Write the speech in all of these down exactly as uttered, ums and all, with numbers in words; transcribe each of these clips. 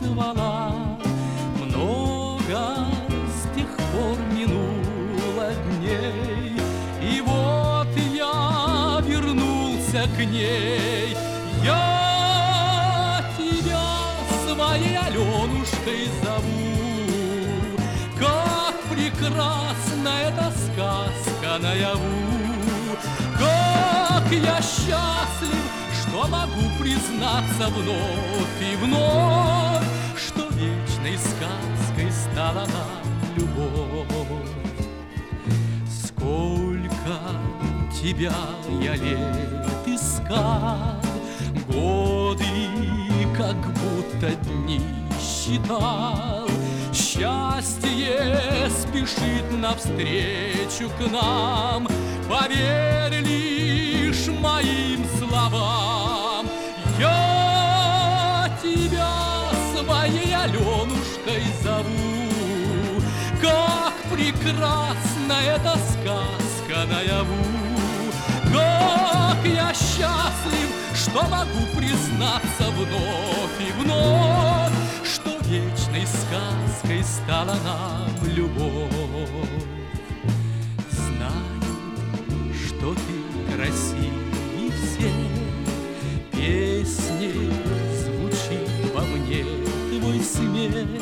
звала. Много с тех пор минуло дней, и вот я вернулся к ней. Я тебя своей Аленушкой зову. Как прекрасна эта сказка наяву! Как я счастлив, что могу признаться вновь и вновь, что вечной сказкой стала нам любовь. Сколько тебя я лет искал, годы как будто дни считал. Счастье спешит навстречу к нам, поверь лишь моим словам. Я тебя своей Аленушкой зову. Как прекрасна эта сказка наяву! Как я счастлив, что могу признаться вновь и вновь, что вечной сказкой стала нам любовь. Знаю, что ты красивей всех, песней звучит во мне твой смех.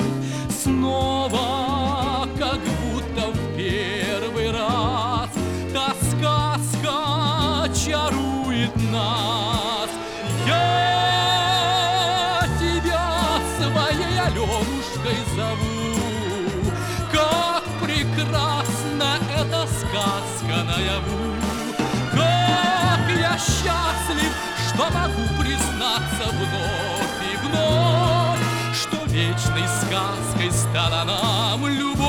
Снова, как будто в первый раз, та сказка чарует нас. Я тебя своей Аленушкой зову. Как прекрасна эта сказка наяву! Как я счастлив, что могу признаться вновь и вновь, что вечной сказкой стала нам любовь.